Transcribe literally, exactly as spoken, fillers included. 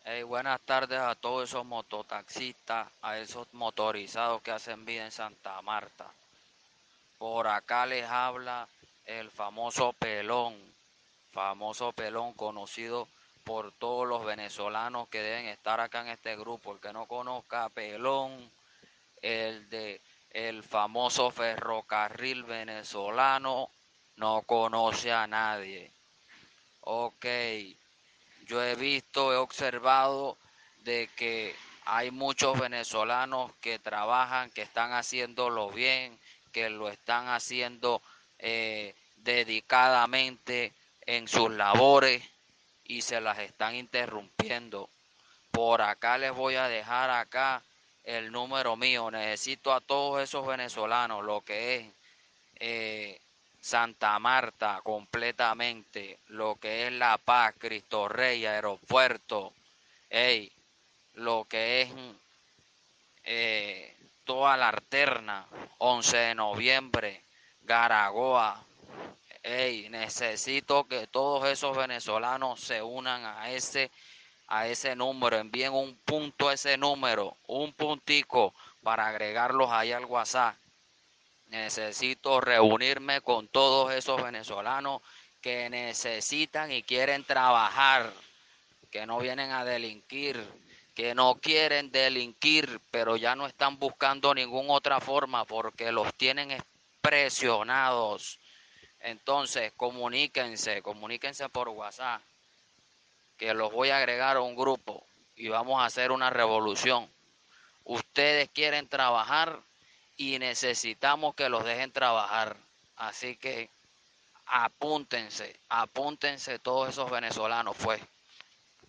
Hey, buenas tardes a todos esos mototaxistas, a esos motorizados que hacen vida en Santa Marta. Por acá les habla el famoso Pelón, famoso Pelón conocido por todos los venezolanos que deben estar acá en este grupo. El que no conozca a Pelón, el de el famoso ferrocarril venezolano, no conoce a nadie. Ok, yo he visto, he observado de que hay muchos venezolanos que trabajan, que están haciéndolo bien, que lo están haciendo eh, dedicadamente en sus labores y se las están interrumpiendo. Por acá les voy a dejar acá el número mío. Necesito a todos esos venezolanos, lo que es eh, Santa Marta completamente, lo que es La Paz, Cristo Rey, Aeropuerto, ey, lo que es eh, toda la alterna, once de noviembre, Garagoa, ey, necesito que todos esos venezolanos se unan a ese a ese número, envíen un punto a ese número, un puntico para agregarlos ahí al WhatsApp. Necesito reunirme con todos esos venezolanos que necesitan y quieren trabajar, que no vienen a delinquir, que no quieren delinquir, pero ya no están buscando ninguna otra forma porque los tienen presionados. Entonces, comuníquense, comuníquense por WhatsApp, que los voy a agregar a un grupo y vamos a hacer una revolución. Ustedes quieren trabajar y necesitamos que los dejen trabajar. Así que apúntense, apúntense todos esos venezolanos, pues.